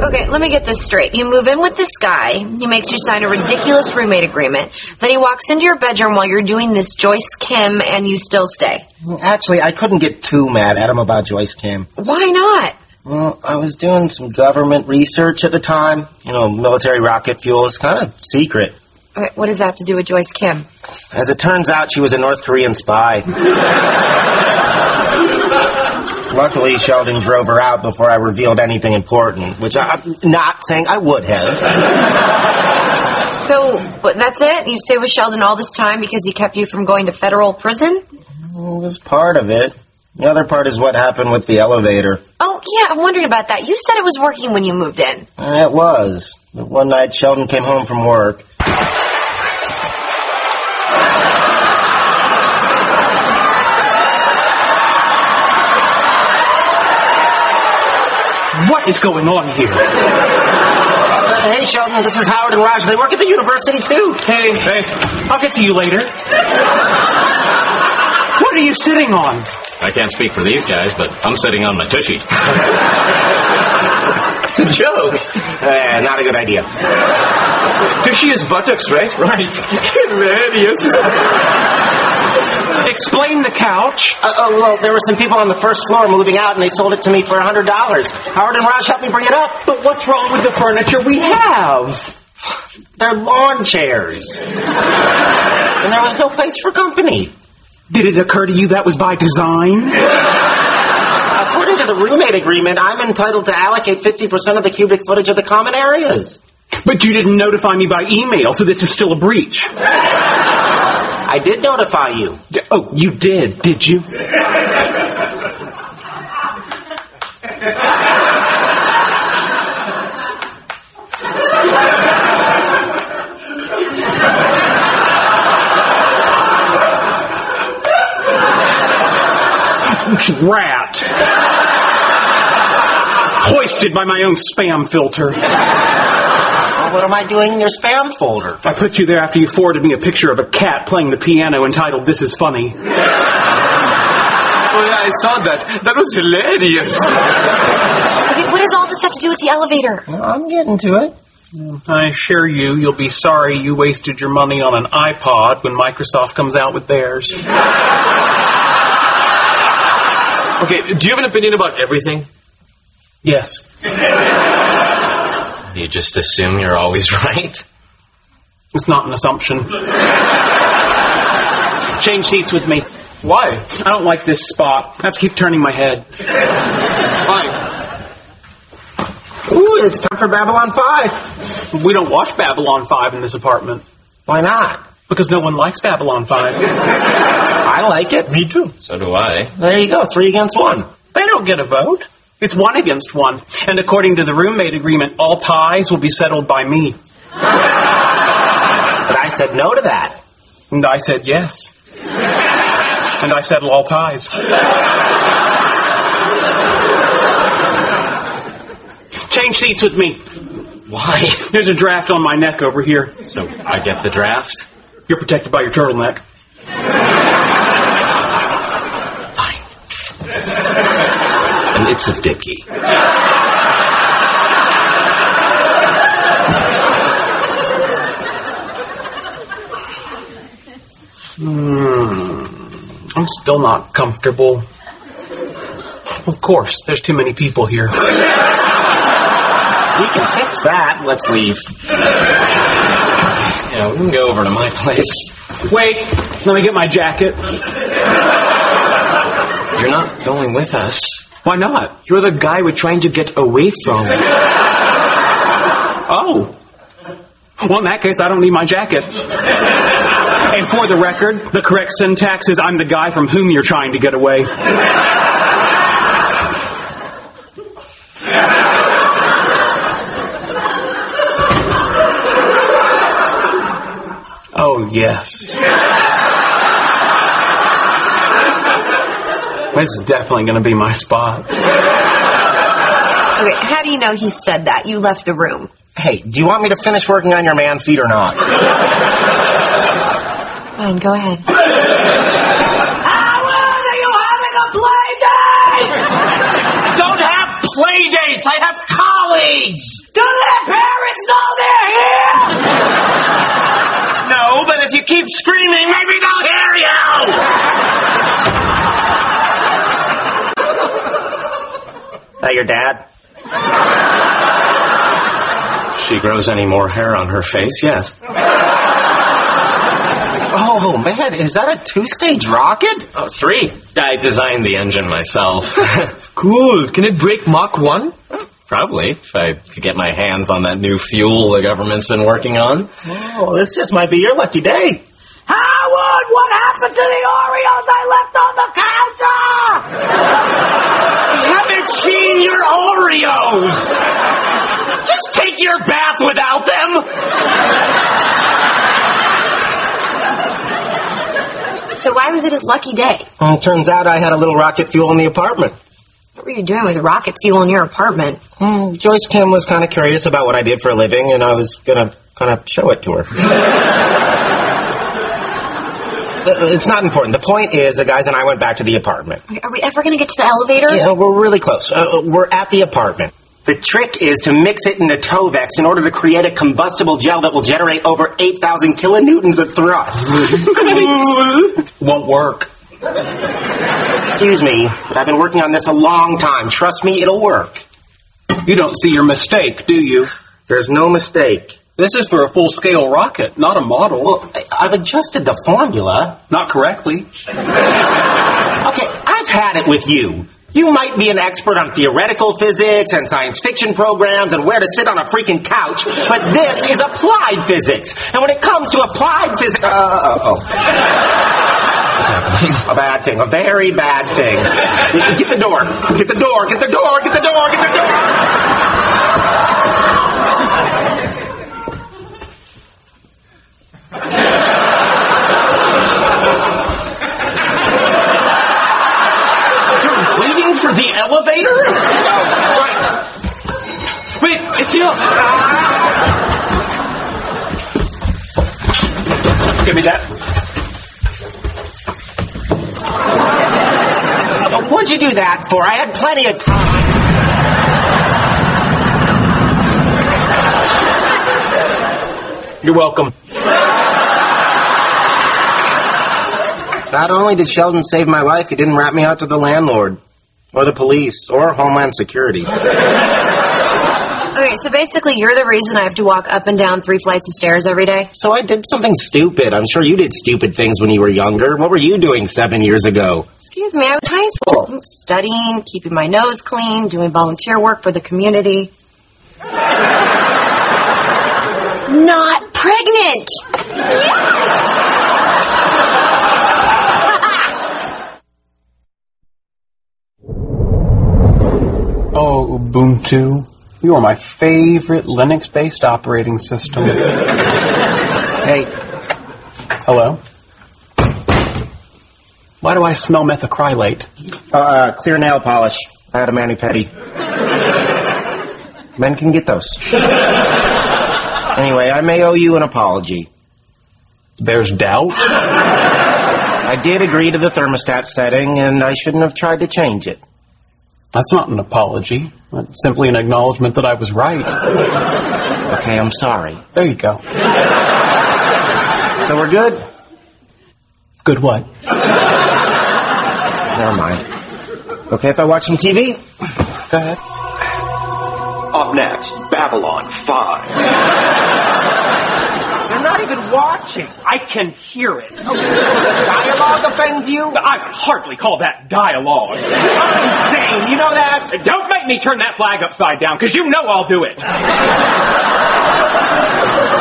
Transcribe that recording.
Okay, let me get this straight. You move in with this guy, he makes you sign a ridiculous roommate agreement, then he walks into your bedroom while you're doing this Joyce Kim, and you still stay. Actually, I couldn't get too mad at him about Joyce Kim. Why not? Well, I was doing some government research at the time. Military rocket fuel is kind of secret. Okay, what does that have to do with Joyce Kim? As it turns out, she was a North Korean spy. Luckily, Sheldon drove her out before I revealed anything important, which I'm not saying I would have. So, that's it? You stayed with Sheldon all this time because he kept you from going to federal prison? It was part of it. The other part is what happened with the elevator. Oh, yeah, I'm wondering about that. You said it was working when you moved in. It was. But one night, Sheldon came home from work. What is going on here? Hey, Sheldon, this is Howard and Raj. They work at the university, too. Hey, I'll get to you later. What are you sitting on? I can't speak for these guys, but I'm sitting on my tushy. It's a joke. Not a good idea. Tushy is buttocks, right? Right. Hilarious. Explain the couch. Well, there were some people on the first floor moving out, and they sold it to me for $100. Howard and Raj helped me bring it up. But what's wrong with the furniture we have? They're lawn chairs. And there was no place for company. Did it occur to you that was by design? According to the roommate agreement, I'm entitled to allocate 50% of the cubic footage of the common areas. But you didn't notify me by email, so this is still a breach. I did notify you. Oh, you did you? Drat. Hoisted by my own spam filter. What am I doing in your spam folder? I put you there after you forwarded me a picture of a cat playing the piano entitled "This Is Funny." Oh, yeah, I saw that. That was hilarious. Okay, what does all this have to do with the elevator? Well, I'm getting to it. I assure you, you'll be sorry you wasted your money on an iPod when Microsoft comes out with theirs. Okay, do you have an opinion about everything? Yes. You just assume you're always right? It's not an assumption. Change seats with me. Why? I don't like this spot. I have to keep turning my head. Fine. Ooh, it's time for Babylon 5. We don't watch Babylon 5 in this apartment. Why not? Because no one likes Babylon 5. I like it. Me too. So do I. There you go, 3 against 1. They don't get a vote. It's 1 against 1. And according to the roommate agreement, all ties will be settled by me. But I said no to that. And I said yes. And I settle all ties. Change seats with me. Why? There's a draft on my neck over here. So I get the draft? You're protected by your turtleneck. Fine. And it's a dickie. I'm still not comfortable. Of course, there's too many people here. We can fix that. Let's leave. Yeah, we can go over to my place. Wait, let me get my jacket. You're not going with us. Why not? You're the guy we're trying to get away from. Oh. Well, in that case, I don't need my jacket. And for the record, the correct syntax is I'm the guy from whom you're trying to get away. Oh, yes. This is definitely going to be my spot. Okay, how do you know he said that? You left the room. Hey, do you want me to finish working on your man feet or not? Fine, go ahead. Howard, are you having a play date? Don't have play dates roommates. I have colleagues. Do their parents know they're here? No, but if you keep screaming, maybe they'll hear you. That your dad? If she grows any more hair on her face, yes. Oh, man, is that a 2-stage rocket? Oh, 3. I designed the engine myself. Cool. Can it break Mach 1? Probably, if I could get my hands on that new fuel the government's been working on. Oh, this just might be your lucky day. Howard, what happened to the Oreos I left on the counter? I haven't seen your Oreos! Just take your bath without them! So why was it his lucky day? Well, it turns out I had a little rocket fuel in the apartment. What were you doing with rocket fuel in your apartment? Joyce Kim was kind of curious about what I did for a living, and I was going to kind of show it to her. It's not important. The point is, the guys and I went back to the apartment. Are we ever going to get to the elevator? Yeah, we're really close. We're at the apartment. The trick is to mix it into Tovex in order to create a combustible gel that will generate over 8,000 kilonewtons of thrust. Won't work. Excuse me, but I've been working on this a long time. Trust me, it'll work. You don't see your mistake, do you? There's no mistake. This is for a full-scale rocket, not a model. Well, I've adjusted the formula. Not correctly. Okay, I've had it with you. You might be an expert on theoretical physics and science fiction programs and where to sit on a freaking couch, but this is applied physics. And when it comes to applied physics... What's happening? A bad thing. A very bad thing. Get the door. Get the door. Get the door. Get the door. Get the door. You're waiting for the elevator? Oh, right. Wait, it's you. Give me that. What'd you do that for? I had plenty of time. You're welcome. Not only did Sheldon save my life, he didn't rat me out to the landlord, or the police, or Homeland Security. Okay, so basically you're the reason I have to walk up and down 3 flights of stairs every day? So I did something stupid. I'm sure you did stupid things when you were younger. What were you doing 7 years ago? Excuse me, I was in high school. Studying, keeping my nose clean, doing volunteer work for the community. Not pregnant! Yes! Oh, Ubuntu. You are my favorite Linux-based operating system. Hey. Hello? Why do I smell methacrylate? Clear nail polish. I had a mani-pedi. Men can get those. Anyway, I may owe you an apology. There's doubt? I did agree to the thermostat setting, and I shouldn't have tried to change it. That's not an apology. That's simply an acknowledgement that I was right. Okay, I'm sorry. There you go. So we're good? Good what? Never mind. Okay if I watch some TV? Go ahead. Up next, Babylon 5. You're not even watching. I can hear it. Dialogue offends you? I would hardly call that dialogue. I'm insane, you know that? Don't make me turn that flag upside down, because you know I'll do it.